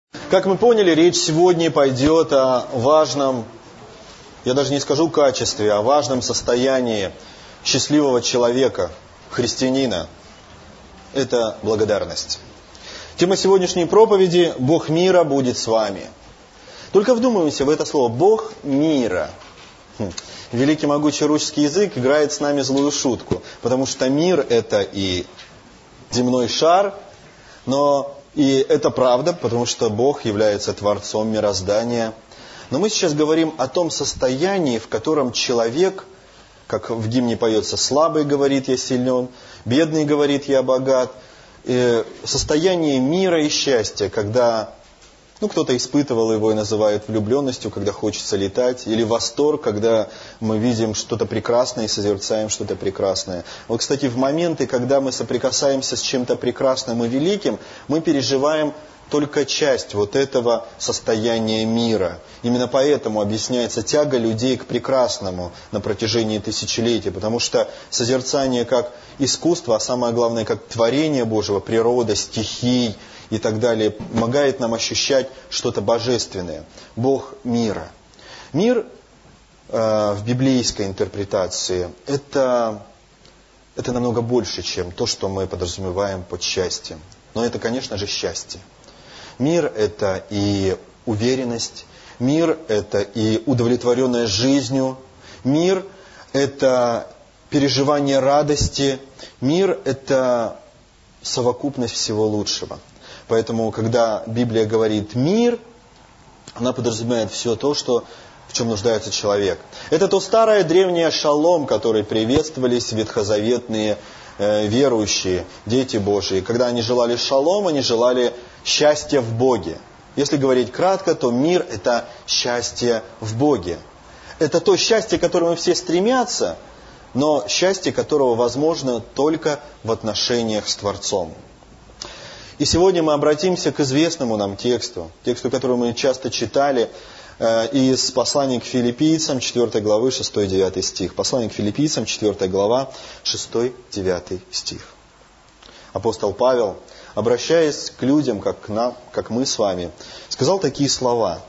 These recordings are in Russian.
Как мы поняли, речь сегодня пойдет о важном, я даже не скажу качестве, о важном состоянии счастливого человека, христианина. Это благодарность. Тема сегодняшней проповеди «Бог мира будет с вами». Только вдумаемся в это слово «Бог мира». Великий могучий русский язык играет с нами злую шутку, потому что мир – это и земной шар, но и это правда, потому что Бог является творцом мироздания. Но мы сейчас говорим о том состоянии, в котором человек, как в гимне поется, слабый говорит, я силен, бедный говорит, я богат. Состояние мира и счастья, когда кто-то испытывал его и называет влюбленностью, когда хочется летать, или восторг, когда мы видим что-то прекрасное и созерцаем что-то прекрасное. Вот, кстати, в моменты, когда мы соприкасаемся с чем-то прекрасным и великим, мы переживаем только часть вот этого состояния мира. Именно поэтому объясняется тяга людей к прекрасному на протяжении тысячелетий, потому что созерцание как искусство, а самое главное, как творение Божьего, природа, стихий и так далее, помогает нам ощущать что-то божественное. Бог мира. Мир в библейской интерпретации это намного больше, чем то, что мы подразумеваем под счастьем. Но это, конечно же, счастье. Мир – это и уверенность, мир – это и удовлетворенность жизнью, мир – это переживание радости, мир – это совокупность всего лучшего. Поэтому, когда Библия говорит «мир», она подразумевает все то, в чем нуждается человек. Это то старое древнее шалом, который приветствовались ветхозаветные верующие, дети Божии. Когда они желали шалом, они желали счастья в Боге. Если говорить кратко, то мир – это счастье в Боге. Это то счастье, к которому все стремятся, но счастье, которого возможно только в отношениях с Творцом. И сегодня мы обратимся к известному нам тексту, который мы часто читали, из послания к филиппийцам, 4 главы, 6-9 стих. Послание к филиппийцам, 4 глава, 6-9 стих. Апостол Павел, обращаясь к людям, как мы с вами, сказал такие слова.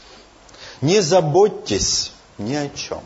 «Не заботьтесь ни о чем,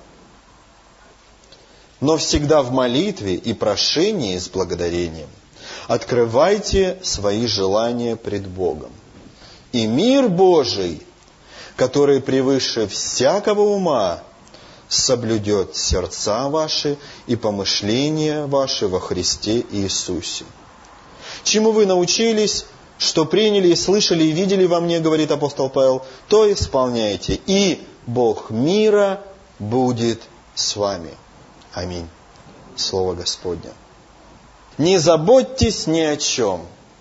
но всегда в молитве и прошении с благодарением открывайте свои желания пред Богом. И мир Божий, который превыше всякого ума, соблюдет сердца ваши и помышления ваши во Христе Иисусе. Чему вы научились, что приняли и слышали и видели во мне, говорит апостол Павел, то исполняйте, и Бог мира будет с вами». Аминь. Слово Господне. Не заботьтесь ни о чем.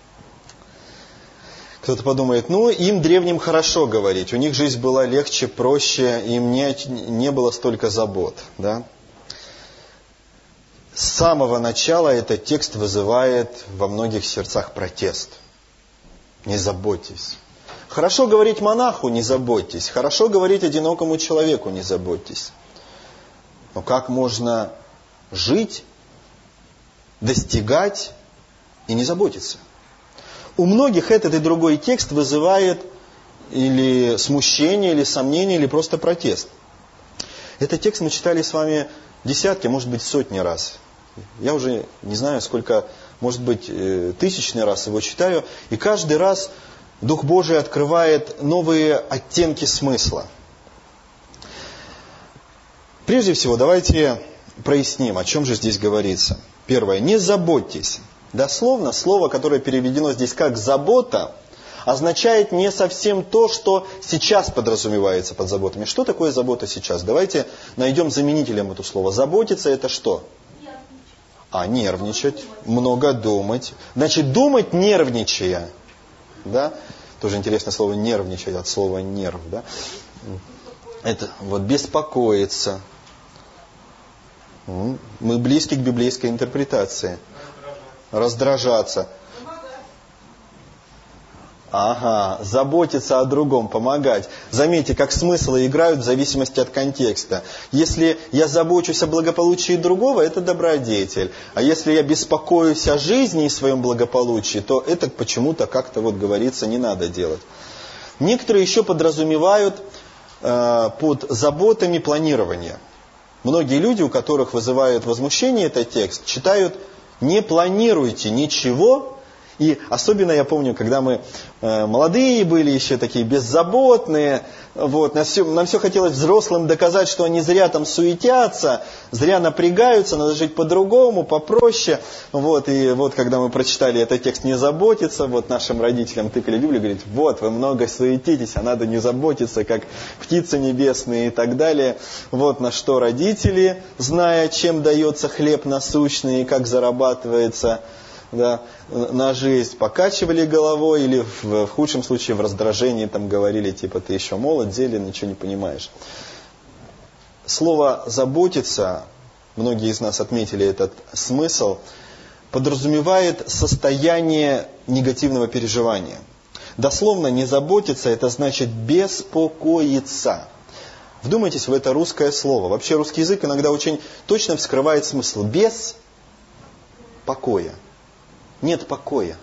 Кто-то подумает, им древним хорошо говорить, у них жизнь была легче, проще, им не было столько забот. Да? С самого начала этот текст вызывает во многих сердцах протест. Не заботьтесь. Хорошо говорить монаху, не заботьтесь. Хорошо говорить одинокому человеку, не заботьтесь. Но как можно жить, достигать и не заботиться? У многих этот и другой текст вызывает или смущение, или сомнение, или просто протест. Этот текст мы читали с вами десятки, может быть, сотни раз. Я уже не знаю, сколько, может быть, тысячный раз его читаю. И каждый раз Дух Божий открывает новые оттенки смысла. Прежде всего, давайте проясним, о чем же здесь говорится. Первое. Не заботьтесь. Дословно, слово, которое переведено здесь как «забота», означает не совсем то, что сейчас подразумевается под заботами. Что такое забота сейчас? Давайте найдем заменителем это слово. Заботиться – это что? Нервничать. Много думать. Значит, думать нервничая. Да? Тоже интересное слово «нервничать» от слова «нерв». Да? Это беспокоиться. Мы близки к библейской интерпретации. Раздражаться. Заботиться о другом, помогать. Заметьте, как смыслы играют в зависимости от контекста. Если я забочусь о благополучии другого, это добродетель. А если я беспокоюсь о жизни и своем благополучии, то это почему-то как-то говорится, не надо делать. Некоторые еще подразумевают под заботами планирование. Многие люди, у которых вызывает возмущение этот текст, читают «не планируйте ничего». И особенно я помню, когда мы молодые были, еще такие беззаботные, вот, нам все хотелось взрослым доказать, что они зря там суетятся, зря напрягаются, надо жить по-другому, попроще. Вот, и вот когда мы прочитали этот текст «не заботиться», вот нашим родителям тыкали Библию, говорит, вот, вы много суетитесь, а надо не заботиться, как птицы небесные и так далее. Вот на что родители, зная, чем дается хлеб насущный и как зарабатывается, да, на жизнь, покачивали головой или в худшем случае в раздражении там говорили, типа, ты еще молод, зелен, ничего не понимаешь. Слово «заботиться», многие из нас отметили этот смысл, подразумевает состояние негативного переживания. Дословно «не заботиться» — это значит «беспокоиться». Вдумайтесь в это русское слово. Вообще русский язык иногда очень точно вскрывает смысл. Без покоя. Нет покоя.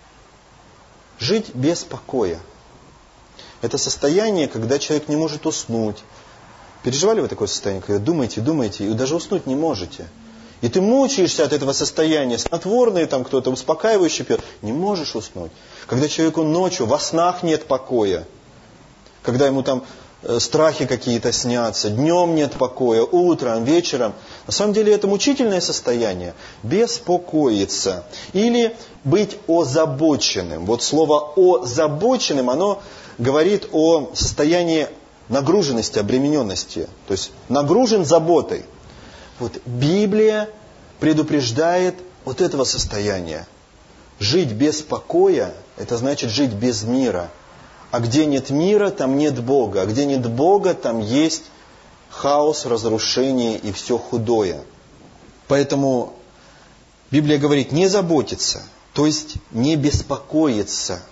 Жить без покоя. Это состояние, когда человек не может уснуть. Переживали вы такое состояние, когда думаете, и даже уснуть не можете? И ты мучаешься от этого состояния. Снотворные там кто-то, успокаивающий пьет. Не можешь уснуть. Когда человеку ночью во снах нет покоя. Когда ему там страхи какие-то снятся, днем нет покоя, утром, вечером. На самом деле это мучительное состояние. Беспокоиться. Или быть озабоченным. Вот слово «озабоченным», оно говорит о состоянии нагруженности, обремененности. То есть нагружен заботой. Вот Библия предупреждает от этого состояния. Жить без покоя – это значит жить без мира. А где нет мира, там нет Бога. А где нет Бога, там есть хаос, разрушение и все худое. Поэтому Библия говорит не заботиться, то есть не беспокоиться.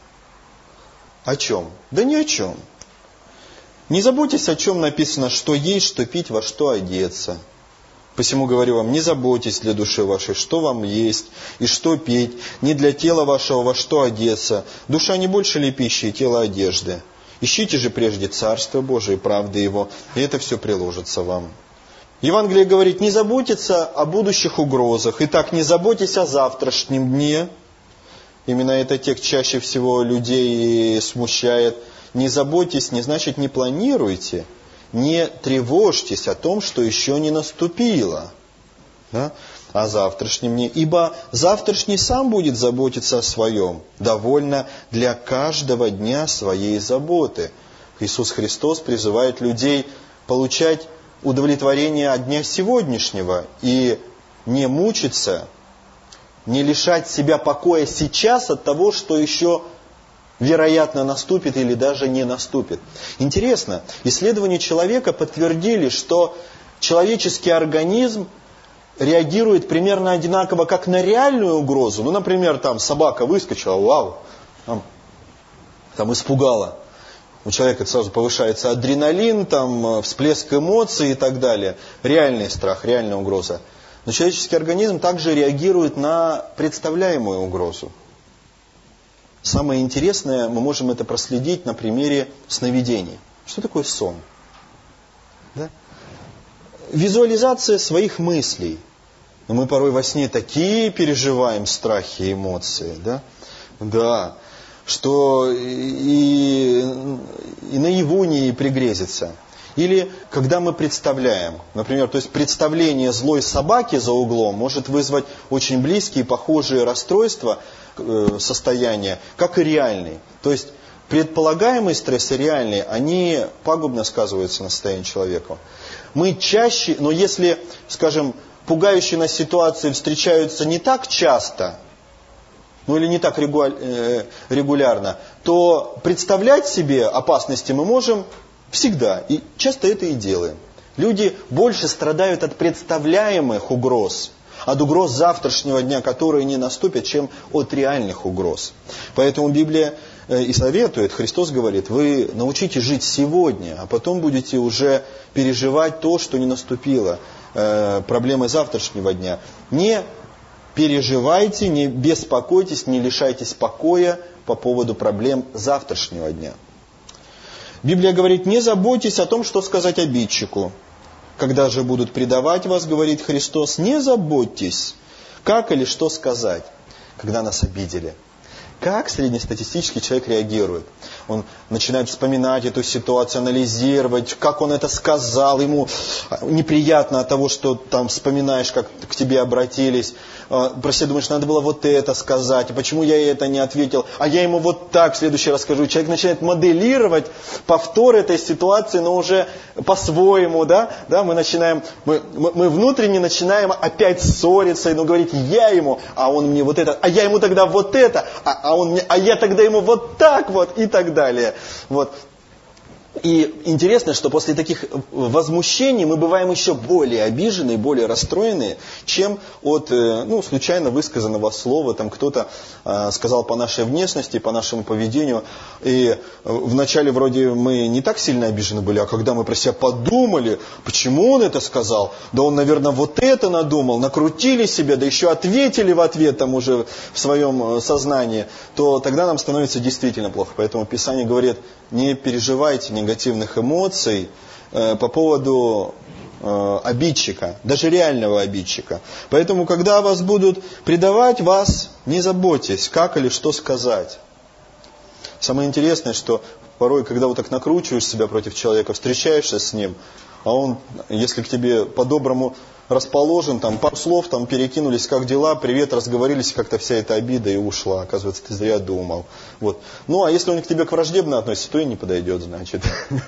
О чем? Да ни о чем. Не заботьтесь, о чем написано, что есть, что пить, во что одеться. Посему говорю вам, не заботьтесь для души вашей, что вам есть и что пить, не для тела вашего, во что одеться. Душа не больше ли пищи, и тело одежды? Ищите же прежде Царство Божие и правды Его, и это все приложится вам. Евангелие говорит, не заботиться о будущих угрозах. Итак, не заботьтесь о завтрашнем дне. Именно этот текст чаще всего людей смущает. Не заботьтесь, не значит не планируйте. Не тревожьтесь о том, что еще не наступило, да? О завтрашнем дне. Ибо завтрашний сам будет заботиться о своем. Довольно для каждого дня своей заботы. Иисус Христос призывает людей получать удовлетворение от дня сегодняшнего и не мучиться, не лишать себя покоя сейчас от того, что еще вероятно наступит или даже не наступит. Интересно, исследования человека подтвердили, что человеческий организм реагирует примерно одинаково как на реальную угрозу. Ну, например, там собака выскочила, вау, там испугала. У человека сразу повышается адреналин, там всплеск эмоций и так далее. Реальный страх, реальная угроза. Но человеческий организм также реагирует на представляемую угрозу. Самое интересное, мы можем это проследить на примере сновидений. Что такое сон? Да? Визуализация своих мыслей. Но мы порой во сне такие переживаем страхи и эмоции, да? Да, что и наяву не пригрезится. Или когда мы представляем, например, то есть представление злой собаки за углом может вызвать очень близкие, похожие расстройства, состояния, как и реальные. То есть предполагаемые стрессы реальные, они пагубно сказываются на состоянии человека. Мы чаще, но если, скажем, пугающие нас ситуации встречаются не так часто, ну или не так регулярно, то представлять себе опасности мы можем всегда. И часто это и делаем. Люди больше страдают от представляемых угроз, от угроз завтрашнего дня, которые не наступят, чем от реальных угроз. Поэтому Библия и советует, Христос говорит, вы научитесь жить сегодня, а потом будете уже переживать то, что не наступило, проблемы завтрашнего дня. Не переживайте, не беспокойтесь, не лишайтесь покоя по поводу проблем завтрашнего дня. Библия говорит, не заботьтесь о том, что сказать обидчику. Когда же будут предавать вас, говорит Христос, не заботьтесь, как или что сказать, когда нас обидели. Как среднестатистический человек реагирует? Он начинает вспоминать эту ситуацию, анализировать, как он это сказал. Ему неприятно от того, что там вспоминаешь, как к тебе обратились. Про себя думаешь, надо было вот это сказать. Почему я это не ответил? А я ему вот так в следующий раз скажу. Человек начинает моделировать повтор этой ситуации, но уже по-своему. Да? Мы внутренне начинаем опять ссориться. И говорить, я ему, а он мне вот это. А я ему тогда вот это. А я тогда ему вот так вот и так далее. Вот. И интересно, что после таких возмущений мы бываем еще более обижены, более расстроены, чем от случайно высказанного слова. Там кто-то сказал по нашей внешности, по нашему поведению. И вначале вроде мы не так сильно обижены были, а когда мы про себя подумали, почему он это сказал, да он, наверное, вот это надумал, накрутили себе, да еще ответили в ответ там уже в своем сознании, то тогда нам становится действительно плохо. Поэтому Писание говорит, не переживайте негативных эмоций по поводу обидчика, даже реального обидчика. Поэтому, когда вас будут предавать, вас не заботьтесь, как или что сказать. Самое интересное, что порой, когда вот так накручиваешь себя против человека, встречаешься с ним, а он, если к тебе по-доброму расположен, там пару слов там перекинулись, как дела, привет, разговорились, как-то вся эта обида и ушла. Оказывается, ты зря думал. Вот. Ну, а если он к тебе враждебно относится, то и не подойдет, значит.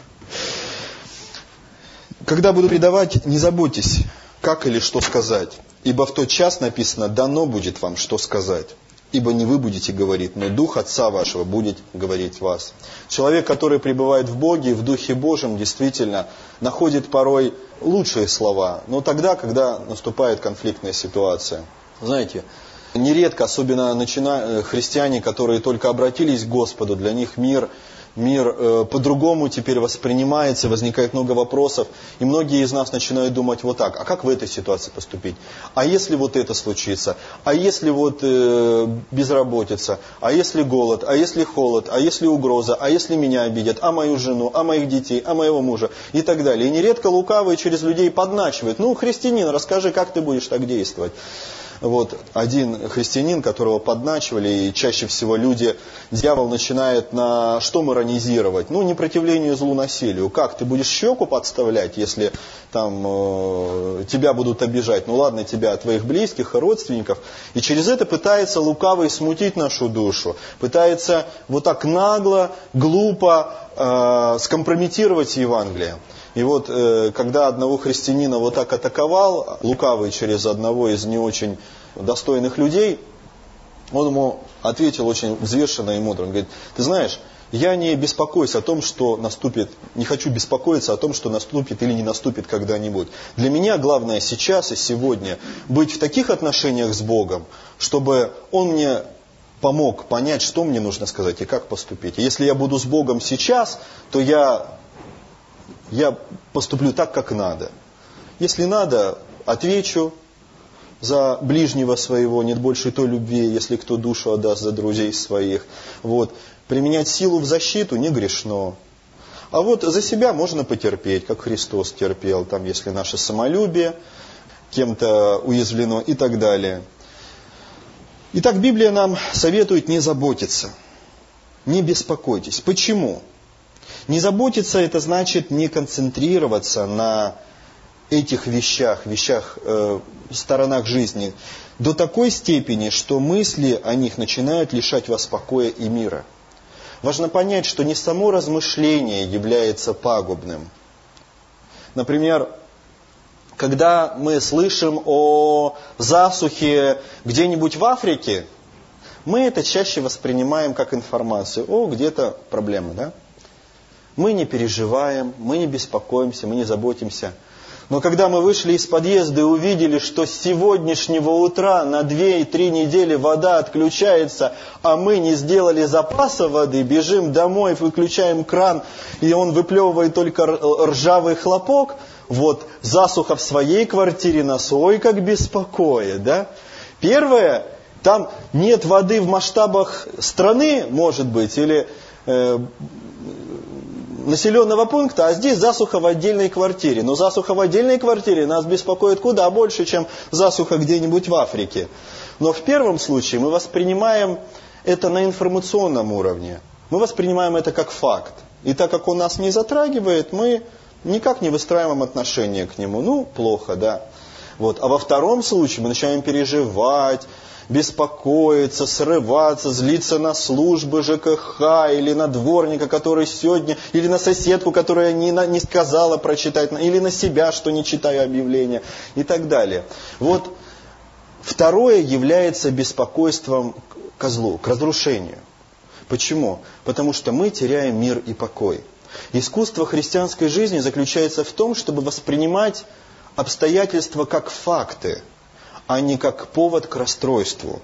Когда буду предавать, не заботьтесь, как или что сказать. Ибо в тот час написано, дано будет вам, что сказать. Ибо не вы будете говорить, но Дух Отца вашего будет говорить вас. Человек, который пребывает в Боге, в Духе Божьем, действительно находит порой лучшие слова. Но тогда, когда наступает конфликтная ситуация. Знаете, нередко, особенно христиане, которые только обратились к Господу, для них мир по-другому теперь воспринимается, возникает много вопросов. И многие из нас начинают думать вот так, а как в этой ситуации поступить? А если вот это случится? А если вот безработица? А если голод? А если холод? А если угроза? А если меня обидят? А мою жену? А моих детей? А моего мужа? И так далее. И нередко лукавые через людей подначивают. Ну, христианин, расскажи, как ты будешь так действовать? Вот один христианин, которого подначивали, и чаще всего дьявол начинает на что морализировать? Ну, непротивлению злу насилию. Как, ты будешь щеку подставлять, если там тебя будут обижать? Ну ладно, тебя, твоих близких и родственников. И через это пытается лукавый смутить нашу душу. Пытается вот так нагло, глупо скомпрометировать Евангелие. И вот, когда одного христианина вот так атаковал, лукавый через одного из не очень достойных людей, он ему ответил очень взвешенно и мудро. Он говорит, ты знаешь, я не беспокоюсь о том, что наступит, не хочу беспокоиться о том, что наступит или не наступит когда-нибудь. Для меня главное сейчас и сегодня быть в таких отношениях с Богом, чтобы Он мне помог понять, что мне нужно сказать и как поступить. И если я буду с Богом сейчас, то я поступлю так, как надо. Если надо, отвечу за ближнего своего, нет больше той любви, если кто душу отдаст за друзей своих. Вот. Применять силу в защиту не грешно. А вот за себя можно потерпеть, как Христос терпел, там, если наше самолюбие кем-то уязвлено и так далее. Итак, Библия нам советует не заботиться, не беспокойтесь. Почему? Не заботиться – это значит не концентрироваться на этих вещах, сторонах жизни до такой степени, что мысли о них начинают лишать вас покоя и мира. Важно понять, что не само размышление является пагубным. Например, когда мы слышим о засухе где-нибудь в Африке, мы это чаще воспринимаем как информацию. О, где-то проблема, да? Мы не переживаем, мы не беспокоимся, мы не заботимся. Но когда мы вышли из подъезда и увидели, что с сегодняшнего утра на 2-3 недели вода отключается, а мы не сделали запаса воды, бежим домой, выключаем кран, и он выплевывает только ржавый хлопок, вот засуха в своей квартире нас ой как беспокоит, да? Первое, там нет воды в масштабах страны, может быть, или населенного пункта, а здесь засуха в отдельной квартире. Но засуха в отдельной квартире нас беспокоит куда больше, чем засуха где-нибудь в Африке. Но в первом случае мы воспринимаем это на информационном уровне. Мы воспринимаем это как факт. И так как он нас не затрагивает, мы никак не выстраиваем отношения к нему. Ну, плохо, да. Вот. А во втором случае мы начинаем переживать, беспокоиться, срываться, злиться на службы ЖКХ или на дворника, который сегодня, или на соседку, которая не сказала прочитать, или на себя, что не читаю объявления и так далее. Вот второе является беспокойством ко злу, к разрушению. Почему? Потому что мы теряем мир и покой. Искусство христианской жизни заключается в том, чтобы воспринимать обстоятельства как факты, а не как повод к расстройству.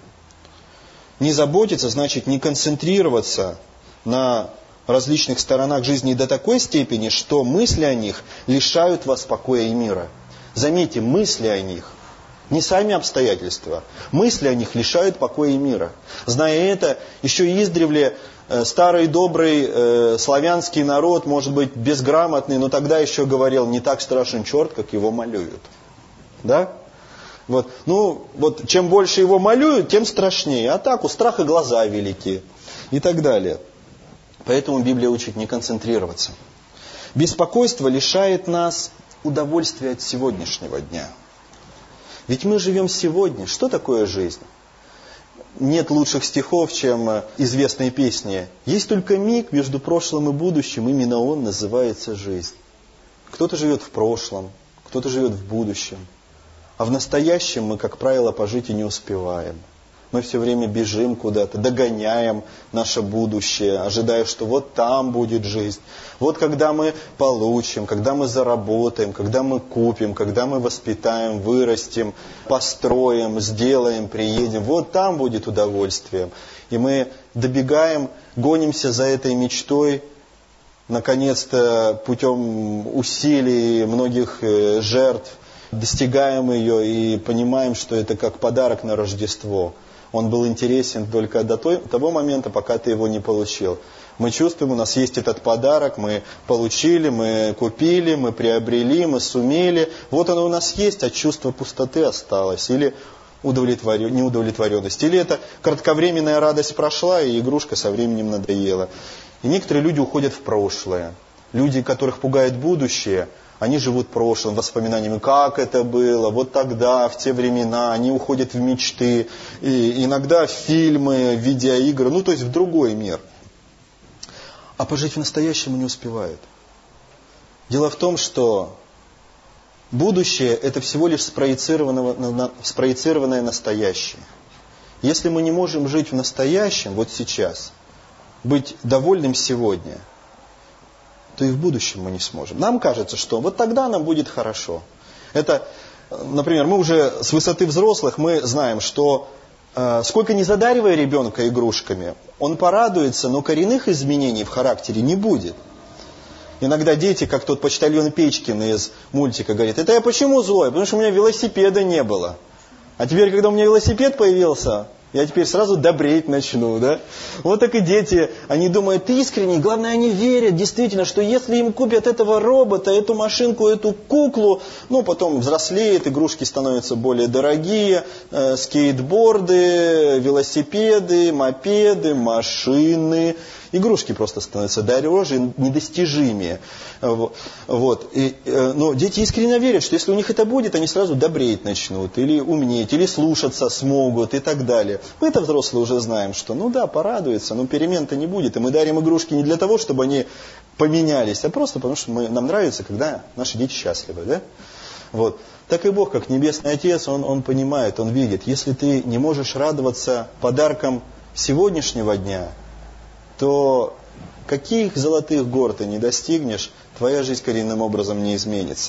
Не заботиться, значит не концентрироваться на различных сторонах жизни до такой степени, что мысли о них лишают вас покоя и мира. Заметьте, мысли о них, не сами обстоятельства. Мысли о них лишают покоя и мира. Зная это, еще и издревле старый добрый славянский народ, может быть безграмотный, но тогда еще говорил, не так страшен черт, как его малюют. Да? Вот. Ну, вот чем больше его малюют, тем страшнее. А так у страха глаза велики. И так далее. Поэтому Библия учит не концентрироваться. Беспокойство лишает нас удовольствия от сегодняшнего дня. Ведь мы живем сегодня. Что такое жизнь? Нет лучших стихов, чем известные песни. Есть только миг между прошлым и будущим, именно он называется жизнь. Кто-то живет в прошлом, кто-то живет в будущем. А в настоящем мы, как правило, пожить и не успеваем. Мы все время бежим куда-то, догоняем наше будущее, ожидая, что вот там будет жизнь. Вот когда мы получим, когда мы заработаем, когда мы купим, когда мы воспитаем, вырастим, построим, сделаем, приедем. Вот там будет удовольствие. И мы добегаем, гонимся за этой мечтой, наконец-то путем усилий, многих жертв, достигаем ее и понимаем, что это как подарок на Рождество. Он был интересен только до того момента, пока ты его не получил. Мы чувствуем, у нас есть этот подарок, мы получили, мы купили, мы приобрели, мы сумели. Вот оно у нас есть, а чувство пустоты осталось. Или неудовлетворенность. Или это кратковременная радость прошла, и игрушка со временем надоела. И некоторые люди уходят в прошлое. Люди, которых пугает будущее, они живут прошлым, воспоминаниями, как это было, вот тогда, в те времена, они уходят в мечты, и иногда в фильмы, в видеоигры, ну то есть в другой мир. А пожить в настоящем не успевают. Дело в том, что будущее это всего лишь спроецированное настоящее. Если мы не можем жить в настоящем, вот сейчас, быть довольным сегодня, то и в будущем мы не сможем. Нам кажется, что вот тогда нам будет хорошо. Это, например, мы уже с высоты взрослых, мы знаем, что сколько не задаривая ребенка игрушками, он порадуется, но коренных изменений в характере не будет. Иногда дети, как тот почтальон Печкин из мультика, говорит, это я почему злой? Потому что у меня велосипеда не было. А теперь, когда у меня велосипед появился, я теперь сразу добреть начну, да? Вот так и дети, они думают искренне, главное, они верят действительно, что если им купят этого робота, эту машинку, эту куклу, ну, потом взрослеет, игрушки становятся более дорогие, скейтборды, велосипеды, мопеды, машины, игрушки просто становятся дороже, недостижимее. Вот. Но дети искренне верят, что если у них это будет, они сразу добреть начнут, или умнеть, или слушаться смогут и так далее. Мы-то взрослые уже знаем, что ну да, порадуется, но перемен-то не будет. И мы дарим игрушки не для того, чтобы они поменялись, а просто потому, что нам нравится, когда наши дети счастливы. Да? Вот. Так и Бог, как Небесный Отец, Он понимает, Он видит, если ты не можешь радоваться подаркам сегодняшнего дня, то каких золотых гор ты не достигнешь, твоя жизнь коренным образом не изменится.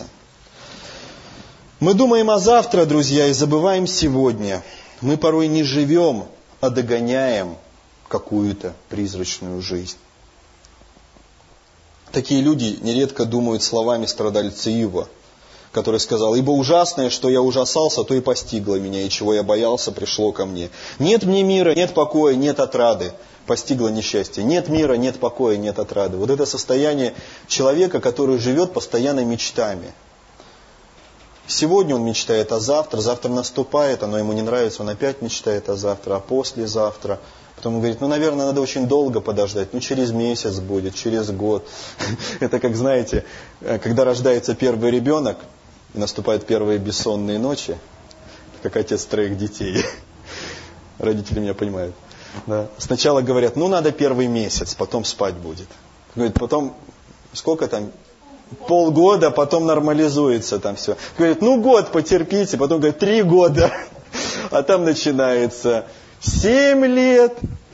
Мы думаем о завтра, друзья, и забываем сегодня. Мы порой не живем, а догоняем какую-то призрачную жизнь. Такие люди нередко думают словами страдальца Иова, который сказал: «Ибо ужасное, что я ужасался, то и постигло меня, и чего я боялся, пришло ко мне. Нет мне мира, нет покоя, нет отрады». Постигло несчастье. Нет мира, нет покоя, нет отрады. Вот это состояние человека, который живет постоянно мечтами. Сегодня он мечтает о завтра, завтра наступает, оно ему не нравится, он опять мечтает о завтра, а послезавтра. Потом он говорит: наверное, надо очень долго подождать, через месяц будет, через год. Это как, знаете, когда рождается первый ребенок, и наступают первые бессонные ночи, как отец 3 детей. Родители меня понимают. Да. Сначала говорят: надо первый месяц, потом спать будет. Говорит, потом, сколько там? Полгода, потом нормализуется там все. Говорит: год потерпите, потом говорит: 3 года. А там начинается 7 лет,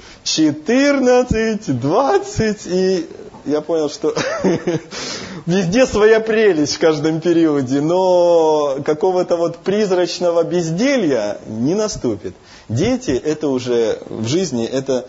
14, 20. И я понял, что везде своя прелесть в каждом периоде, но какого-то призрачного безделья не наступит. Дети — это уже в жизни, это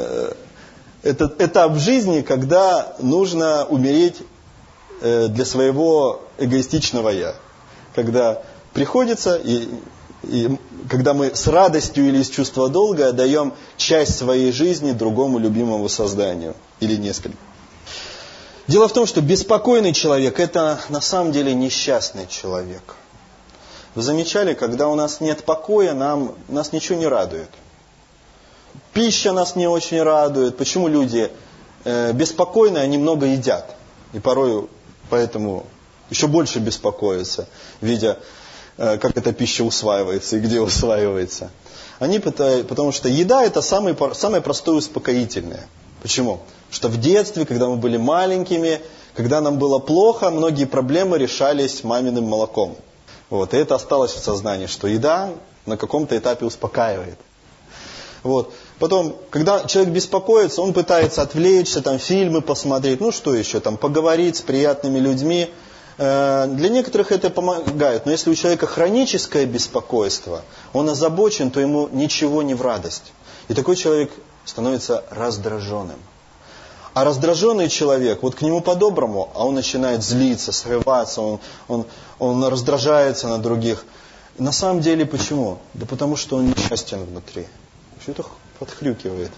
этап жизни, когда нужно умереть для своего эгоистичного «я». Когда приходится, и когда мы с радостью или из чувства долга отдаем часть своей жизни другому любимому созданию, или несколько. Дело в том, что беспокойный человек — это на самом деле несчастный человек. Вы замечали, когда у нас нет покоя, нас ничего не радует. Пища нас не очень радует. Почему люди беспокойные, они много едят? И порой поэтому еще больше беспокоятся, видя, как эта пища усваивается и где усваивается. Потому что еда — это самое простое успокоительное. Почему? Потому что в детстве, когда мы были маленькими, когда нам было плохо, многие проблемы решались маминым молоком. И это осталось в сознании, что еда на каком-то этапе успокаивает. Потом, когда человек беспокоится, он пытается отвлечься, фильмы посмотреть, что еще, поговорить с приятными людьми. Для некоторых это помогает, но если у человека хроническое беспокойство, он озабочен, то ему ничего не в радость. И такой человек становится раздраженным. А раздраженный человек, к нему по-доброму, а он начинает злиться, срываться, он раздражается на других. И на самом деле почему? Да потому что он несчастен внутри. Что-то подхрюкивает.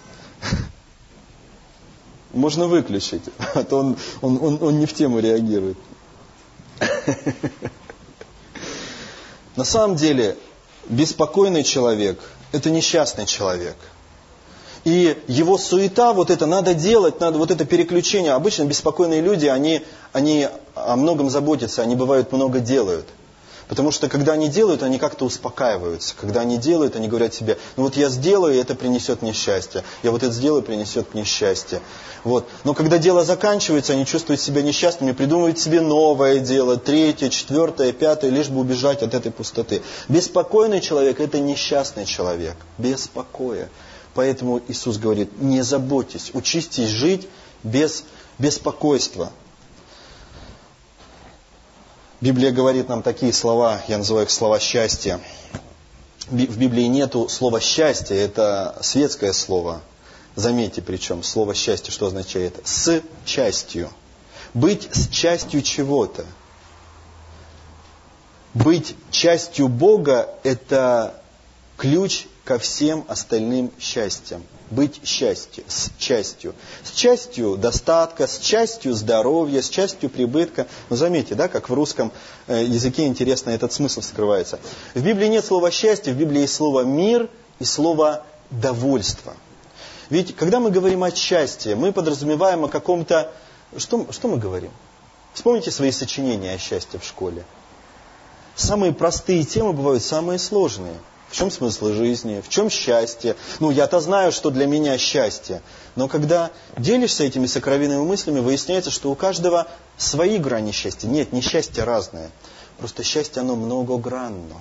Можно выключить, а то он не в тему реагирует. На самом деле, беспокойный человек — это несчастный человек. И его суета, это надо делать, надо это переключение. Обычно беспокойные люди, они о многом заботятся, они бывают много делают. Потому что когда они делают, они как-то успокаиваются. Когда они делают, они говорят себе: я сделаю, и это принесет мне счастье. Я это сделаю, принесет мне счастье. Но когда дело заканчивается, они чувствуют себя несчастными, придумывают себе новое дело, 3-е, 4-е, 5-е, лишь бы убежать от этой пустоты. Беспокойный человек — это несчастный человек. Без покоя. Поэтому Иисус говорит: не заботьтесь, учитесь жить без беспокойства. Библия говорит нам такие слова, я называю их слова счастья. В Библии нету слова счастье, это светское слово. Заметьте, причем слово счастье что означает? С частью. Быть с частью чего-то. Быть частью Бога — это ключ ко всем остальным счастьям. Быть счастьем, с частью. С частью достатка, с частью здоровья, с частью прибытка. Заметьте, как в русском языке интересно этот смысл скрывается. В Библии нет слова счастье, в Библии есть слово мир и слово довольство. Ведь когда мы говорим о счастье, мы подразумеваем о каком-то... Что мы говорим? Вспомните свои сочинения о счастье в школе. Самые простые темы бывают самые сложные. В чем смысл жизни? В чем счастье? Я-то знаю, что для меня счастье. Но когда делишься этими сокровенными мыслями, выясняется, что у каждого свои грани счастья. Нет, несчастье разное. Просто счастье, оно многогранно.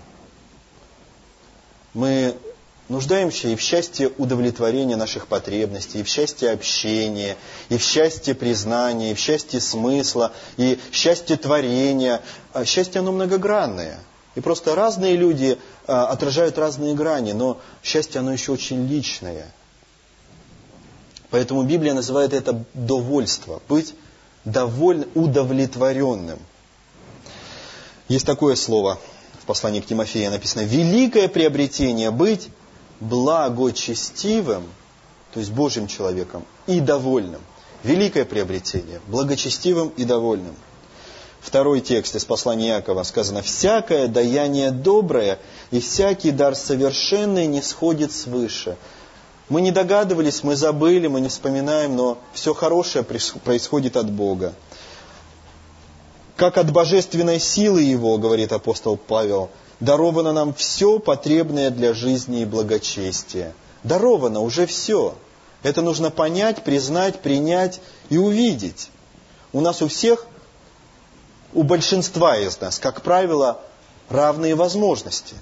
Мы нуждаемся и в счастье удовлетворения наших потребностей, и в счастье общения, и в счастье признания, и в счастье смысла, и в счастье творения. А счастье, оно многогранное. И просто разные люди отражают разные грани, но счастье, оно еще очень личное. Поэтому Библия называет это довольство, быть удовлетворенным. Есть такое слово в послании к Тимофею, написано: великое приобретение быть благочестивым, то есть Божьим человеком, и довольным. Великое приобретение, благочестивым и довольным. Второй текст из послания Иакова сказано: всякое даяние доброе и всякий дар совершенный не сходит свыше. Мы не догадывались, мы забыли, мы не вспоминаем, но все хорошее происходит от Бога. Как от божественной силы Его, говорит апостол Павел, даровано нам все потребное для жизни и благочестия. Даровано уже все. Это нужно понять, признать, принять и увидеть. У нас у всех, у большинства из нас, как правило, равные возможности.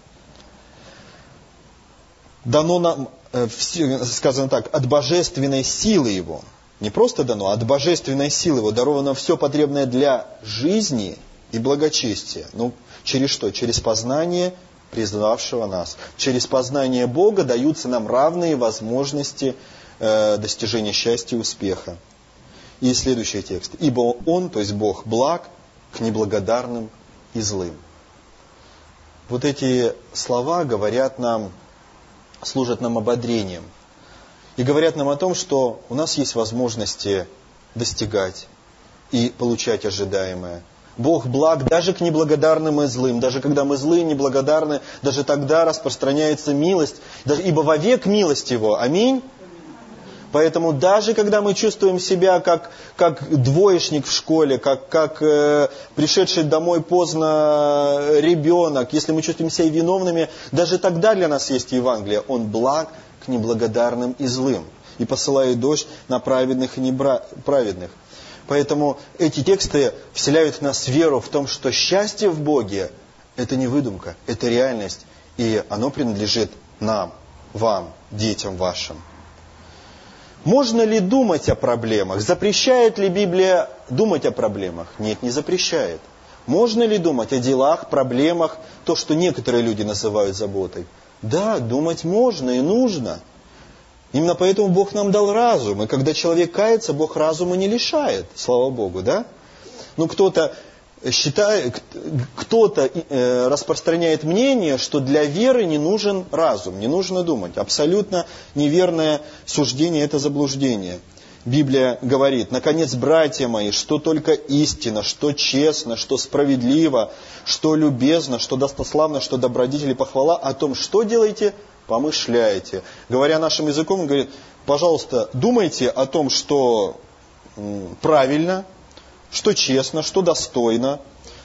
Дано нам, сказано так, от божественной силы Его. Не просто дано, а от божественной силы Его даровано все потребное для жизни и благочестия. Ну, через что? Через познание призвавшего нас. Через познание Бога даются нам равные возможности достижения счастья и успеха. И следующий текст. Ибо Он, то есть Бог, благ к неблагодарным и злым. Вот эти слова говорят нам, служат нам ободрением. И говорят нам о том, что у нас есть возможности достигать и получать ожидаемое. Бог благ даже к неблагодарным и злым. Даже когда мы злые, неблагодарны, даже тогда распространяется милость. Ибо вовек милость Его. Аминь. Поэтому даже когда мы чувствуем себя как двоечник в школе, как пришедший домой поздно ребенок, если мы чувствуем себя виновными, даже тогда для нас есть Евангелие. Он благ к неблагодарным и злым. И посылает дождь на праведных и неправедных. Поэтому эти тексты вселяют в нас веру в том, что счастье в Боге – это не выдумка, это реальность. И оно принадлежит нам, вам, детям вашим. Можно ли думать о проблемах? Запрещает ли Библия думать о проблемах? Нет, не запрещает. Можно ли думать о делах, проблемах, то, что некоторые люди называют заботой? Да, думать можно и нужно. Именно поэтому Бог нам дал разум. И когда человек кается, Бог разума не лишает. Слава Богу, да? Ну, кто-то распространяет мнение, что для веры не нужен разум, не нужно думать. Абсолютно неверное суждение – это заблуждение. Библия говорит: наконец, братья мои, что только истина, что честно, что справедливо, что любезно, что достославно, что добродетель и похвала, о том, что делаете, помышляйте. Говоря нашим языком, он говорит: пожалуйста, думайте о том, что правильно, что честно, что достойно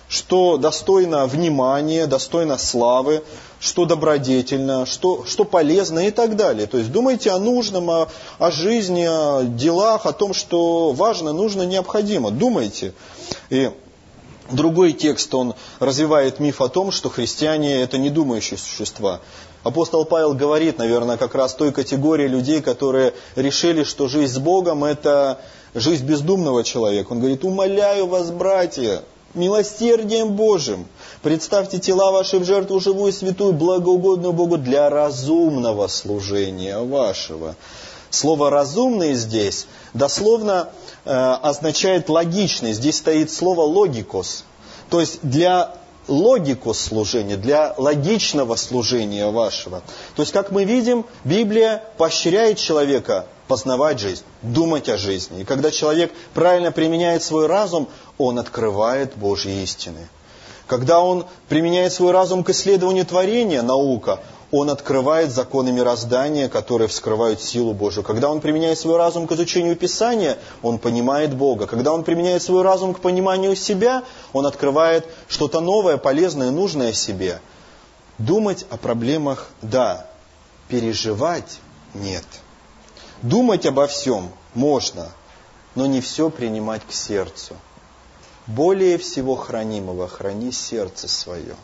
внимания, достойно славы, что добродетельно, что полезно и так далее. То есть думайте о нужном, о жизни, о делах, о том, что важно, нужно, необходимо. Думайте. И другой текст, он развивает миф о том, что христиане – это не думающие существа. Апостол Павел говорит, наверное, как раз той категории людей, которые решили, что жизнь с Богом – это жизнь бездумного человека. Он говорит: умоляю вас, братья, милосердием Божьим, представьте тела ваши в жертву живую, святую, благоугодную Богу для разумного служения вашего. Слово «разумный» здесь дословно означает «логичный». Здесь стоит слово «логикос». То есть для логикос служения, для логичного служения вашего. То есть, как мы видим, Библия поощряет человека познавать жизнь, думать о жизни. И когда человек правильно применяет свой разум, он открывает Божьи истины. Когда он применяет свой разум к исследованию творения, наука, он открывает законы мироздания, которые вскрывают силу Божию. Когда он применяет свой разум к изучению Писания, он понимает Бога. Когда он применяет свой разум к пониманию себя, он открывает что-то новое, полезное, нужное себе. Думать о проблемах – да, переживать – нет. Думать обо всем можно, но не все принимать к сердцу. Более всего хранимого храни сердце свое,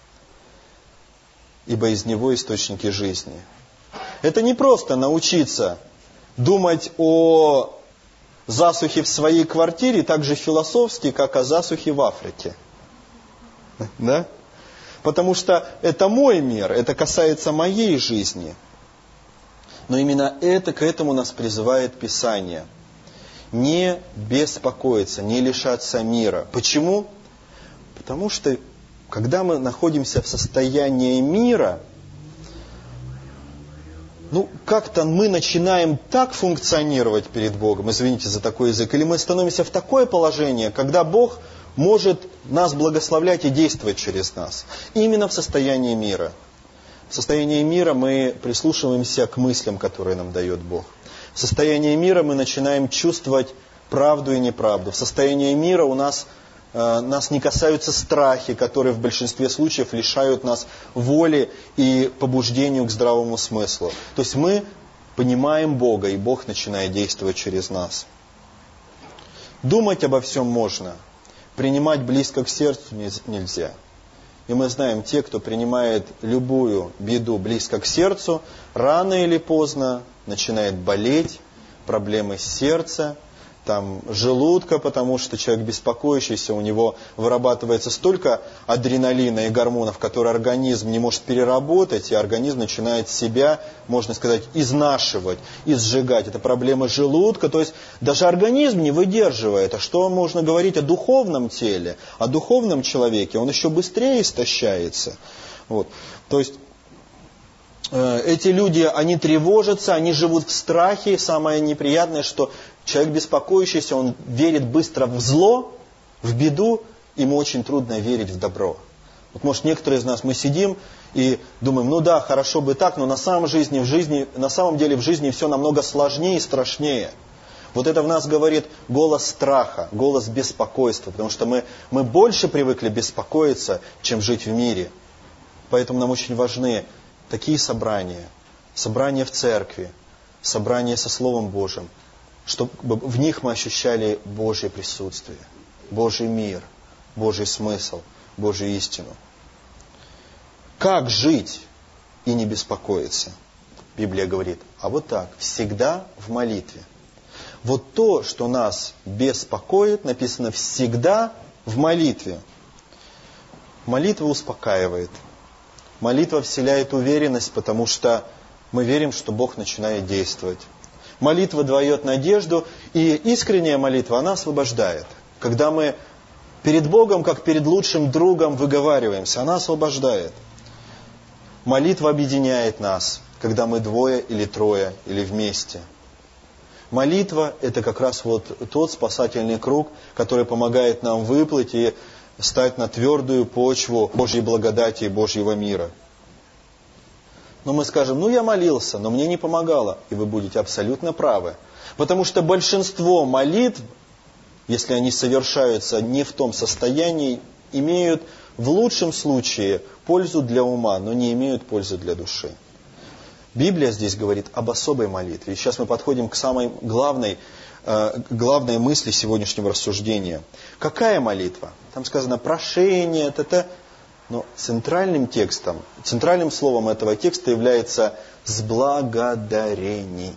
ибо из него источники жизни. Это не просто научиться думать о засухе в своей квартире так же философски, как о засухе в Африке. Да? Потому что это мой мир, это касается моей жизни. Но именно к этому нас призывает Писание. Не беспокоиться, не лишаться мира. Почему? Потому что когда мы находимся в состоянии мира, как-то мы начинаем так функционировать перед Богом, извините за такой язык, или мы становимся в такое положение, когда Бог может нас благословлять и действовать через нас. Именно в состоянии мира. В состоянии мира мы прислушиваемся к мыслям, которые нам дает Бог. В состоянии мира мы начинаем чувствовать правду и неправду. В состоянии мира нас не касаются страхи, которые в большинстве случаев лишают нас воли и побуждению к здравому смыслу. То есть мы понимаем Бога, и Бог начинает действовать через нас. Думать обо всем можно, принимать близко к сердцу нельзя. И мы знаем, те, кто принимает любую беду близко к сердцу, рано или поздно начинает болеть, проблемы сердца, желудка, потому что человек беспокоящийся, у него вырабатывается столько адреналина и гормонов, которые организм не может переработать, и организм начинает себя, можно сказать, изнашивать, изжигать. Это проблемы желудка, то есть даже организм не выдерживает. А что можно говорить о духовном теле, о духовном человеке? Он еще быстрее истощается. То есть эти люди, они тревожатся, они живут в страхе. Самое неприятное, что человек беспокоящийся, он верит быстро в зло, в беду, ему очень трудно верить в добро. Может, некоторые из нас, мы сидим и думаем, хорошо бы так, но на самом деле в жизни все намного сложнее и страшнее. Это в нас говорит голос страха, голос беспокойства, потому что мы больше привыкли беспокоиться, чем жить в мире. Поэтому нам очень важны такие собрания в церкви, собрания со Словом Божьим, чтобы в них мы ощущали Божье присутствие, Божий мир, Божий смысл, Божью истину. Как жить и не беспокоиться? Библия говорит, так, всегда в молитве. То, что нас беспокоит, написано всегда в молитве. Молитва успокаивает. Молитва вселяет уверенность, потому что мы верим, что Бог начинает действовать. Молитва дает надежду, и искренняя молитва, она освобождает. Когда мы перед Богом, как перед лучшим другом, выговариваемся, она освобождает. Молитва объединяет нас, когда мы двое или трое, или вместе. Молитва – это как раз тот спасательный круг, который помогает нам выплыть и стать на твердую почву Божьей благодати и Божьего мира. Но мы скажем, я молился, но мне не помогало. И вы будете абсолютно правы. Потому что большинство молитв, если они совершаются не в том состоянии, имеют в лучшем случае пользу для ума, но не имеют пользы для души. Библия здесь говорит об особой молитве. И сейчас мы подходим к самой главной мысли сегодняшнего рассуждения. Какая молитва? Там сказано прошение, но центральным словом этого текста является «с благодарением».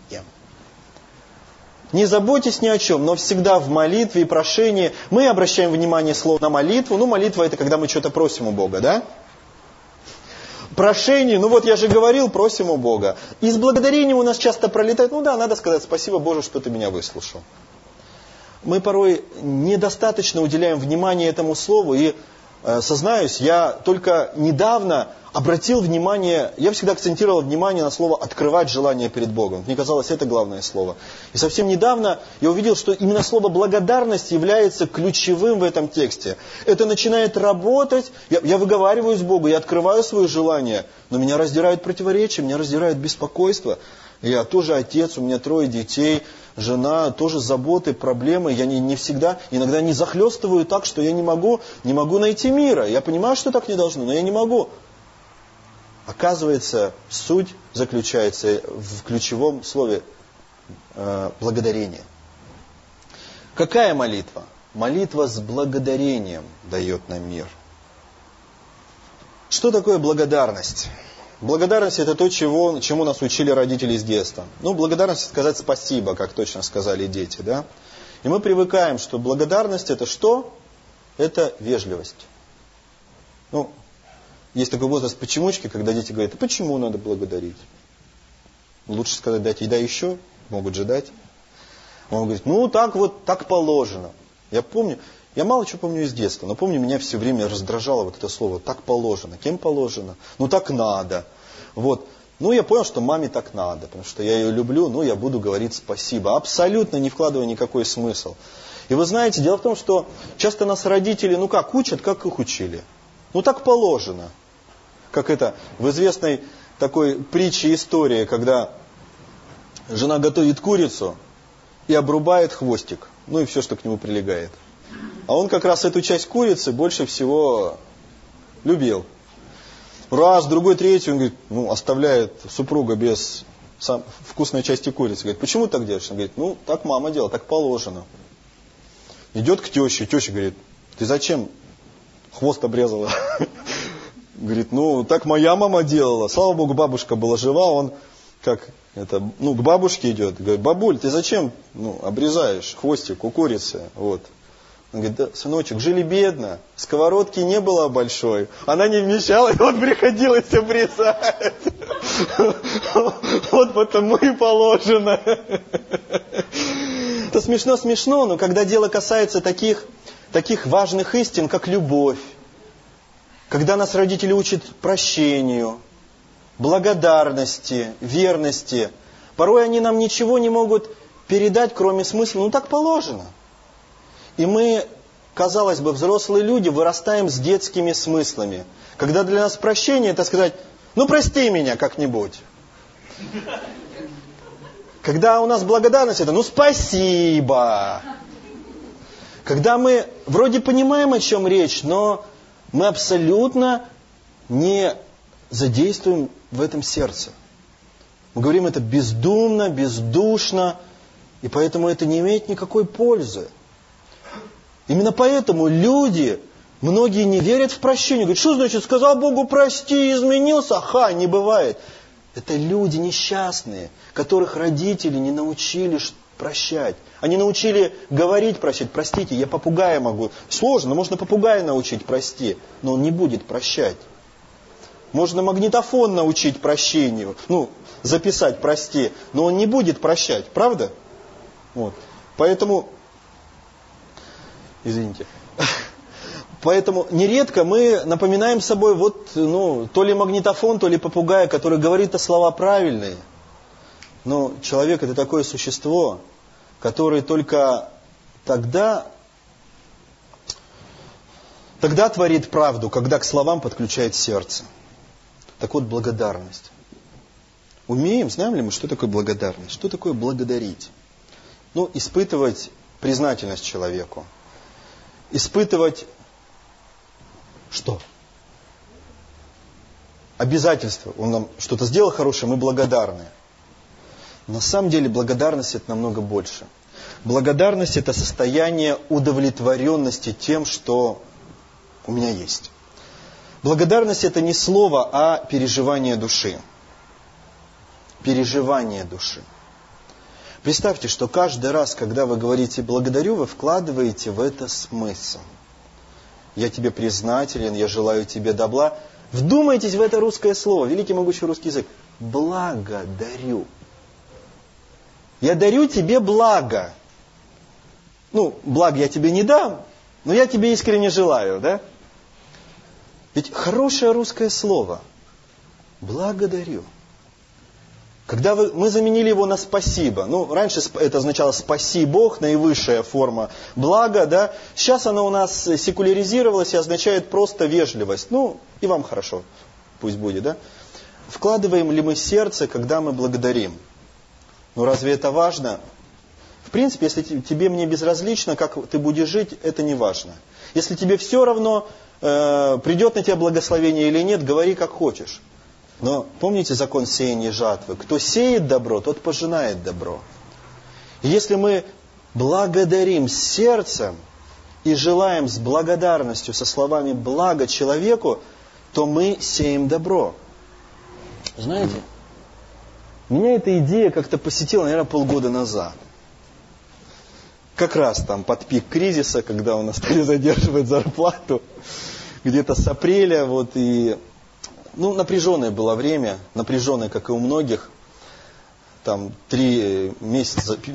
Не заботьтесь ни о чем, но всегда в молитве и прошении мы обращаем внимание на молитву. Молитва – это когда мы что-то просим у Бога, да? Прошение, я же говорил, просим у Бога. И с благодарением у нас часто пролетает, надо сказать спасибо Боже, что ты меня выслушал. Мы порой недостаточно уделяем внимания этому слову, и сознаюсь, я только недавно обратил внимание, я всегда акцентировал внимание на слово «открывать желание перед Богом». Мне казалось, это главное слово. И совсем недавно я увидел, что именно слово «благодарность» является ключевым в этом тексте. Это начинает работать, я выговариваюсь Богу, я открываю свое желание, но меня раздирают противоречия, меня раздирает беспокойство. Я тоже отец, у меня 3 детей, жена, тоже заботы, проблемы. Я не всегда, иногда не захлестываю так, что я не могу найти мира. Я понимаю, что так не должно, но я не могу. Оказывается, суть заключается в ключевом слове благодарение. Какая молитва? Молитва с благодарением дает нам мир. Что такое благодарность? Благодарность – это то, чему нас учили родители с детства. Благодарность – сказать спасибо, как точно сказали дети, да? И мы привыкаем, что благодарность – это что? Это вежливость. Есть такой возраст почемучки, когда дети говорят, а почему надо благодарить? Лучше сказать, дайте, да еще, могут же дать. Он говорит, так положено. Я помню, я мало чего помню из детства, но помню, меня все время раздражало вот это слово «так положено». Кем положено? Ну так надо. Вот. Ну я понял, что маме так надо, потому что я ее люблю, ну я буду говорить спасибо. Абсолютно не вкладывая никакой смысл. И вы знаете, дело в том, что часто нас родители, ну как учат, как их учили. Ну так положено. Как это в известной такой притче истории, когда жена готовит курицу и обрубает хвостик, ну и все, что к нему прилегает. А он как раз эту часть курицы больше всего любил. Раз, другой, третий, он говорит, ну, оставляет супруга без вкусной части курицы. Говорит, почему так делаешь? Он говорит, ну, так мама делала, так положено. Идет к теще, теща говорит, ты зачем хвост обрезала? Говорит, ну, так моя мама делала. Слава Богу, бабушка была жива, он как это, ну, к бабушке идет. Говорит, бабуль, ты зачем, ну, обрезаешь хвостик у курицы? Вот. Он говорит, да, сыночек, жили бедно, сковородки не было большой, она не вмещалась, вот приходилось обрезать. Вот потому и положено. Это смешно, но когда дело касается таких важных истин, как любовь, когда нас родители учат прощению, благодарности, верности, порой они нам ничего не могут передать, кроме смысла, ну так положено. И мы, казалось бы, взрослые люди, вырастаем с детскими смыслами. Когда для нас прощение, это сказать, ну прости меня как-нибудь. Когда у нас благодарность, это ну спасибо. Когда мы вроде понимаем, о чем речь, но мы абсолютно не задействуем в этом сердце. Мы говорим это бездумно, бездушно, и поэтому это не имеет никакой пользы. Именно поэтому люди, многие не верят в прощение. Говорят, что значит, сказал Богу прости, изменился? Ха, не бывает. Это люди несчастные, которых родители не научили прощать. Они научили говорить прощать. Простите, я попугая могу. Сложно, можно попугая научить прости, но он не будет прощать. Можно магнитофон научить прощению, ну, записать прости, но он не будет прощать, правда? Вот. Поэтому... Извините. Поэтому нередко мы напоминаем собой вот, ну, то ли магнитофон, то ли попугай, который говорит слова правильные. Но человек это такое существо, которое только тогда творит правду, когда к словам подключает сердце. Так вот, благодарность. Знаем ли мы, что такое благодарность? Что такое благодарить? Ну, испытывать признательность человеку. Испытывать что? Обязательство. Он нам что-то сделал хорошее, мы благодарны. На самом деле благодарность это намного больше. Благодарность это состояние удовлетворенности тем, что у меня есть. Благодарность это не слово, а переживание души. Переживание души. Представьте, что каждый раз, когда вы говорите «благодарю», вы вкладываете в это смысл. Я тебе признателен, я желаю тебе добра. Вдумайтесь в это русское слово, великий могучий русский язык. Благодарю. Я дарю тебе благо. Ну, благо я тебе не дам, но я тебе искренне желаю, да? Ведь хорошее русское слово. Благодарю. Когда мы заменили его на спасибо, ну, раньше это означало спаси Бог, наивысшая форма блага, да, сейчас оно у нас секуляризировалось и означает просто вежливость, ну, и вам хорошо, пусть будет, да. Вкладываем ли мы сердце, когда мы благодарим? Ну, разве это важно? В принципе, если тебе мне безразлично, как ты будешь жить, это не важно. Если тебе все равно, придет на тебя благословение или нет, говори как хочешь. Но помните закон сеяния и жатвы? Кто сеет добро, тот пожинает добро. И если мы благодарим сердцем и желаем с благодарностью, со словами «благо» человеку, то мы сеем добро. Знаете, меня эта идея как-то посетила, наверное, полгода назад. Как раз там под пик кризиса, когда у нас стали задерживать зарплату, где-то с апреля, вот и... Ну, напряженное было время, напряженное, как и у многих. Там 3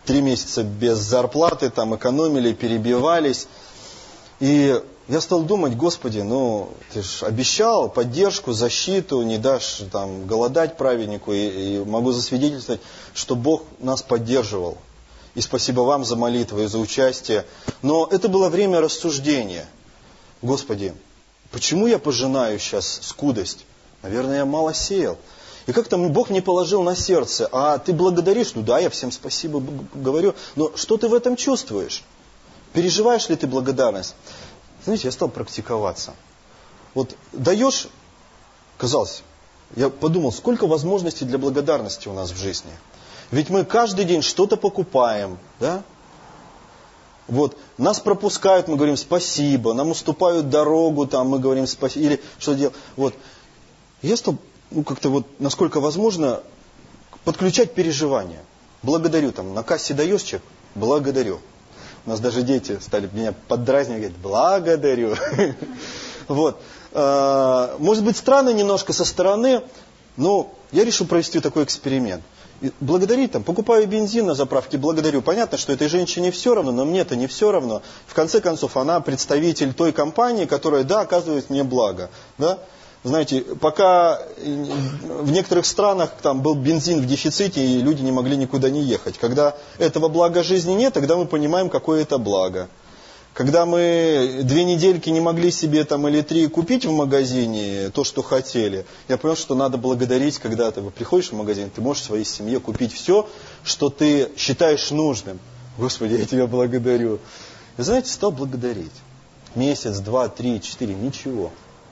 3 месяца без зарплаты, там экономили, перебивались. И я стал думать, Господи, Ты же обещал поддержку, защиту, не дашь там голодать праведнику. И могу засвидетельствовать, что Бог нас поддерживал. И спасибо вам за молитвы и за участие. Но это было время рассуждения. Господи, почему я пожинаю сейчас скудость? Наверное, я мало сеял. И как-то Бог мне положил на сердце, а ты благодаришь? Да, я всем спасибо говорю. Но что ты в этом чувствуешь? Переживаешь ли ты благодарность? Знаете, я стал практиковаться. Вот даешь, казалось, я подумал, сколько возможностей для благодарности у нас в жизни. Ведь мы каждый день что-то покупаем, да? Вот, нас пропускают, мы говорим спасибо, нам уступают дорогу, там мы говорим спасибо, или что делать. Вот. Я стал, как-то вот, насколько возможно, подключать переживания. Благодарю, там, на кассе даешь чек, благодарю. У нас даже дети стали меня поддразнивать, говорят, благодарю. Вот. Может быть, странно немножко со стороны, но я решил провести такой эксперимент. Благодарить, там, покупаю бензин на заправке, благодарю. Понятно, что этой женщине все равно, но мне-то не все равно. В конце концов, она представитель той компании, которая, да, оказывает мне благо. Да? Знаете, пока в некоторых странах там был бензин в дефиците, и люди не могли никуда не ехать. Когда этого блага жизни нет, тогда мы понимаем, какое это благо. Когда мы 2 недельки не могли себе там или 3 купить в магазине то, что хотели, я понял, что надо благодарить, когда ты приходишь в магазин, ты можешь своей семье купить все, что ты считаешь нужным. Господи, я тебя благодарю. И знаете, стал благодарить. Месяц, 2, 3, 4, ничего.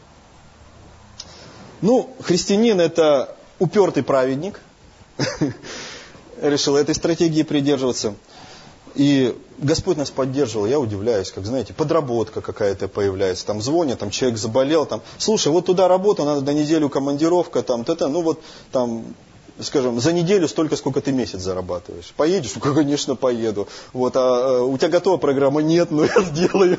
Христианин это упертый праведник. Решил этой стратегии придерживаться. И Господь нас поддерживал, я удивляюсь, как, знаете, подработка какая-то появляется, там звонят, там человек заболел, там, слушай, вот туда работа, надо на неделю командировка, там, скажем, за неделю столько, сколько ты месяц зарабатываешь. Поедешь? Конечно, поеду. Вот, а у тебя готова программа? Нет, но я сделаю.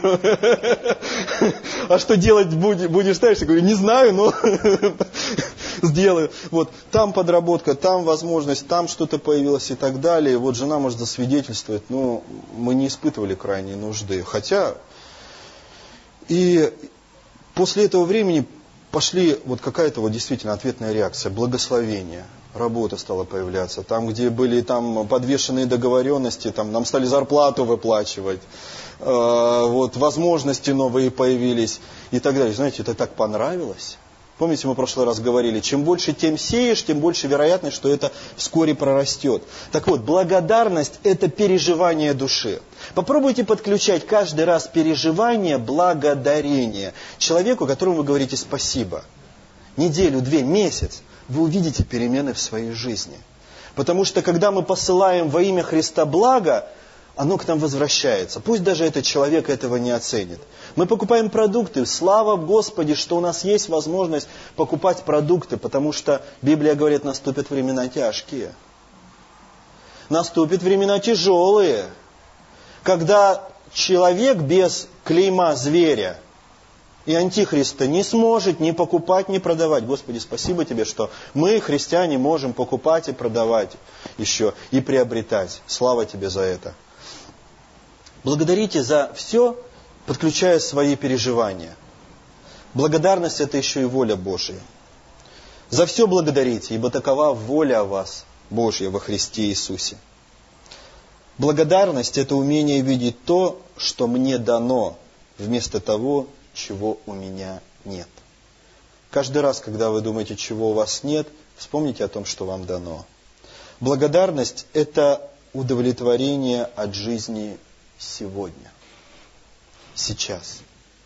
А что делать будешь дальше? Я говорю, не знаю, но сделаю. Вот, там подработка, там возможность, там что-то появилось и так далее. Вот жена может засвидетельствовать, мы не испытывали крайней нужды. Хотя, и после этого времени пошли вот какая-то вот действительно ответная реакция, благословение. Работа стала появляться. Там, где были там подвешенные договоренности, там нам стали зарплату выплачивать. Вот, возможности новые появились и так далее. Знаете, это так понравилось. Помните, мы в прошлый раз говорили, чем больше тем сеешь, тем больше вероятность, что это вскоре прорастет. Так вот, благодарность – это переживание души. Попробуйте подключать каждый раз переживание благодарения человеку, которому вы говорите спасибо. Неделю, 2, месяц. Вы увидите перемены в своей жизни. Потому что, когда мы посылаем во имя Христа благо, оно к нам возвращается. Пусть даже этот человек этого не оценит. Мы покупаем продукты. Слава Господи, что у нас есть возможность покупать продукты, потому что Библия говорит, наступят времена тяжкие. Наступят времена тяжелые. Когда человек без клейма зверя и антихриста не сможет ни покупать, ни продавать. Господи, спасибо Тебе, что мы, христиане, можем покупать и продавать еще, и приобретать. Слава Тебе за это. Благодарите за все, подключая свои переживания. Благодарность – это еще и воля Божия. За все благодарите, ибо такова воля о вас, Божья, во Христе Иисусе. Благодарность – это умение видеть то, что мне дано, вместо того, чего у меня нет. Каждый раз, когда вы думаете, чего у вас нет, вспомните о том, что вам дано. Благодарность – это удовлетворение от жизни сегодня, сейчас.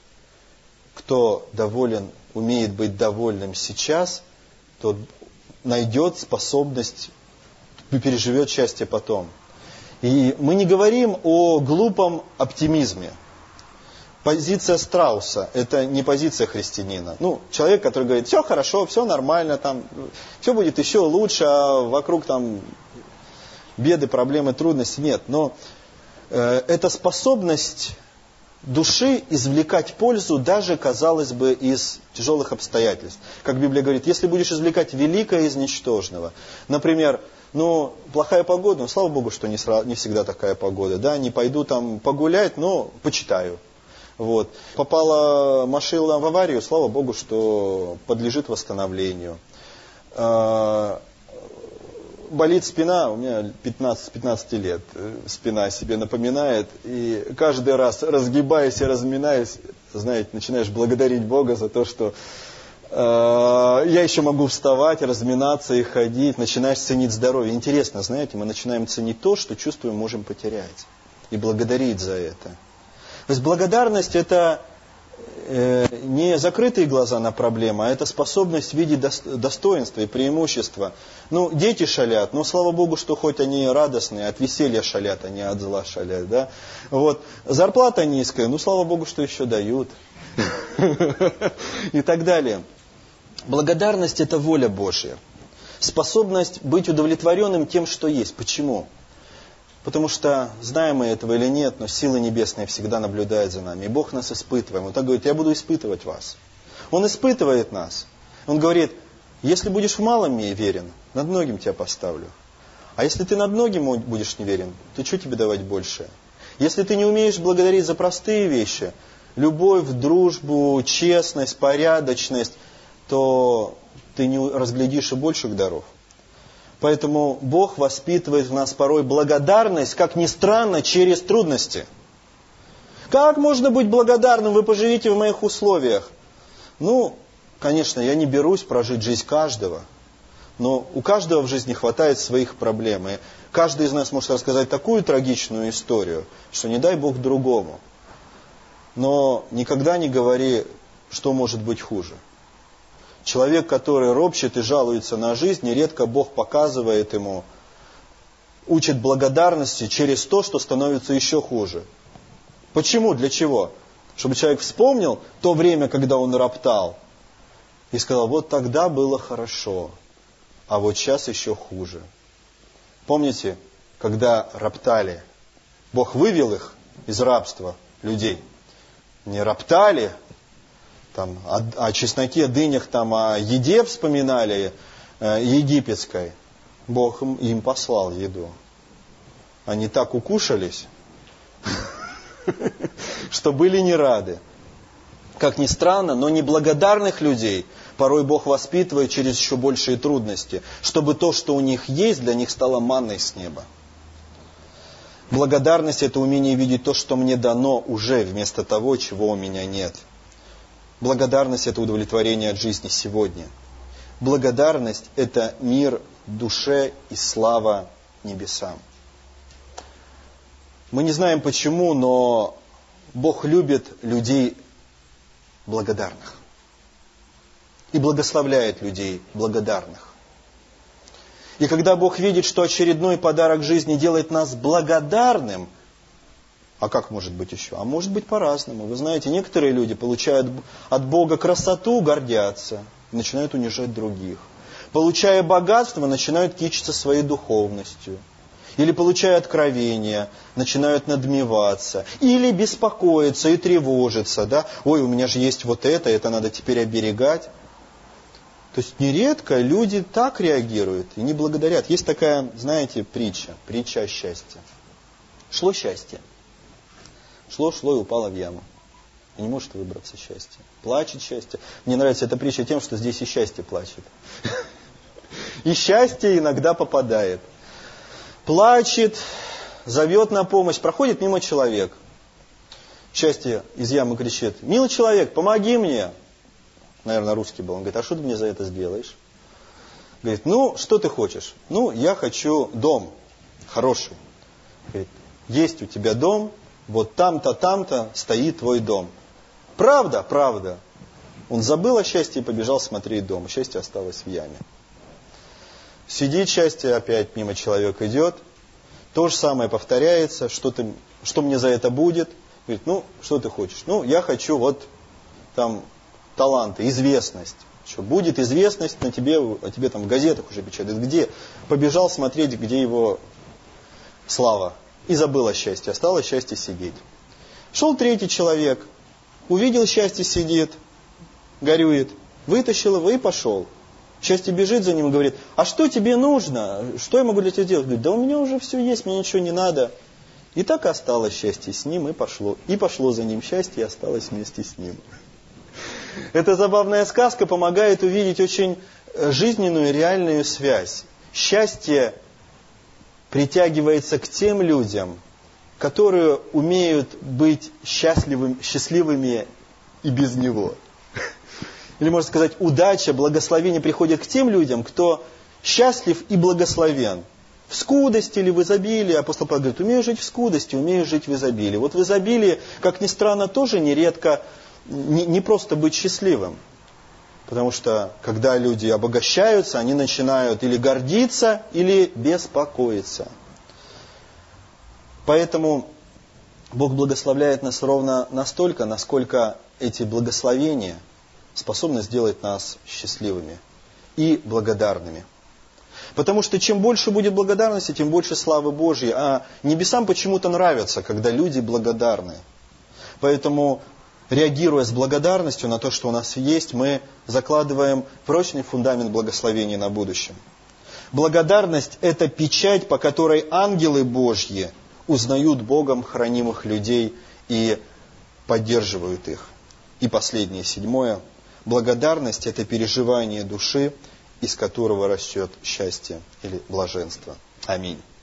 Кто доволен, умеет быть довольным сейчас, тот найдет способность, переживет счастье потом. И мы не говорим о глупом оптимизме. Позиция страуса – это не позиция христианина. Человек, который говорит, все хорошо, все нормально, там, все будет еще лучше, а вокруг там беды, проблемы, трудности. Нет, но это способность души извлекать пользу даже, казалось бы, из тяжелых обстоятельств. Как Библия говорит, если будешь извлекать великое из ничтожного. Например, Но плохая погода, слава Богу, что не всегда такая погода. Да, не пойду там погулять, но почитаю. Вот. Попала машина в аварию, слава Богу, что подлежит восстановлению. Болит спина, у меня 15 лет спина о себе напоминает. И каждый раз, разгибаясь и разминаясь, знаете, начинаешь благодарить Бога за то, что я еще могу вставать, разминаться и ходить. Начинаешь ценить здоровье. Интересно, знаете, мы начинаем ценить то, что чувствуем, можем потерять. И благодарить за это. То есть благодарность — это не закрытые глаза на проблему, а это способность видеть достоинства и преимущества. Ну, дети шалят, но слава Богу, что хоть они радостные, от веселья шалят, а не от зла шалят. Да? Вот. Зарплата низкая, ну, слава Богу, что еще дают. И так далее. Благодарность — это воля Божья. Способность быть удовлетворенным тем, что есть. Почему? Потому что, знаем мы этого или нет, но силы небесные всегда наблюдают за нами. И Бог нас испытывает. Он так говорит: я буду испытывать вас. Он испытывает нас. Он говорит: если будешь в малом мне верен, над многим тебя поставлю. А если ты над многим будешь неверен, то что тебе давать больше? Если ты не умеешь благодарить за простые вещи, любовь, дружбу, честность, порядочность, то ты не разглядишь и больших даров. Поэтому Бог воспитывает в нас порой благодарность, как ни странно, через трудности. Как можно быть благодарным? Вы поживите в моих условиях. Ну, конечно, я не берусь прожить жизнь каждого, но у каждого в жизни хватает своих проблем. И каждый из нас может рассказать такую трагичную историю, что не дай Бог другому. Но никогда не говори, что может быть хуже. Человек, который ропщет и жалуется на жизнь, нередко Бог показывает ему, учит благодарности через то, что становится еще хуже. Почему? Для чего? Чтобы человек вспомнил то время, когда он роптал, и сказал: вот тогда было хорошо, а вот сейчас еще хуже. Помните, когда роптали, Бог вывел их из рабства, людей? Не роптали, там, о чесноке, дынях, там, о еде вспоминали египетской. Бог им послал еду. Они так укушались, что были не рады. Как ни странно, но неблагодарных людей порой Бог воспитывает через еще большие трудности, чтобы то, что у них есть, для них стало манной с неба. Благодарность — это умение видеть то, что мне дано уже, вместо того, чего у меня нет. Благодарность — это удовлетворение от жизни сегодня. Благодарность — это мир душе и слава небесам. Мы не знаем почему, но Бог любит людей благодарных. И благословляет людей благодарных. И когда Бог видит, что очередной подарок жизни делает нас благодарным, а как может быть еще? А может быть по-разному. Вы знаете, некоторые люди получают от Бога красоту, гордятся, начинают унижать других. Получая богатство, начинают кичиться своей духовностью. Или получая откровения, начинают надмеваться. Или беспокоиться и тревожиться. Да? Ой, у меня же есть вот это надо теперь оберегать. То есть нередко люди так реагируют и не благодарят. Есть такая, знаете, притча о счастье. Шло счастье. Шло и упало в яму. И не может выбраться счастье. Плачет счастье. Мне нравится эта притча тем, что здесь и счастье плачет. И счастье иногда попадает. Плачет, зовет на помощь, проходит мимо человек. Счастье из ямы кричит: милый человек, помоги мне. Наверное, русский был. Он говорит: а что ты мне за это сделаешь? Говорит: ну, что ты хочешь? Ну, я хочу дом хороший. Говорит: есть у тебя дом, вот там-то стоит твой дом. Правда? Правда. Он забыл о счастье и побежал смотреть дом. Счастье осталось в яме. Сидит счастье, опять мимо человека идет. То же самое повторяется. Что мне за это будет? Говорит: ну, что ты хочешь? Ну, я хочу вот там таланты, известность. Что будет известность, о тебе там в газетах уже печатают. Где? Побежал смотреть, где его слава. И забыл о счастье. Осталось счастье сидеть. Шел третий человек. Увидел счастье сидит, горюет. Вытащил его и пошел. Счастье бежит за ним и говорит: а что тебе нужно? Что я могу для тебя сделать? Говорит: да у меня уже все есть, мне ничего не надо. И так и осталось счастье с ним, и пошло. И пошло за ним счастье, и осталось вместе с ним. Эта забавная сказка помогает увидеть очень жизненную, реальную связь. Счастье притягивается к тем людям, которые умеют быть счастливыми и без него. Или, можно сказать, удача, благословение приходит к тем людям, кто счастлив и благословен. В скудости или в изобилии. Апостол Павел говорит: умею жить в скудости, умею жить в изобилии. Вот в изобилии, как ни странно, тоже нередко не просто быть счастливым. Потому что, когда люди обогащаются, они начинают или гордиться, или беспокоиться. Поэтому Бог благословляет нас ровно настолько, насколько эти благословения способны сделать нас счастливыми и благодарными. Потому что чем больше будет благодарности, тем больше славы Божьей. А небесам почему-то нравится, когда люди благодарны. Поэтому, реагируя с благодарностью на то, что у нас есть, мы закладываем прочный фундамент благословений на будущем. Благодарность – это печать, по которой ангелы Божьи узнают Богом хранимых людей и поддерживают их. И последнее, 7. Благодарность – это переживание души, из которого растет счастье или блаженство. Аминь.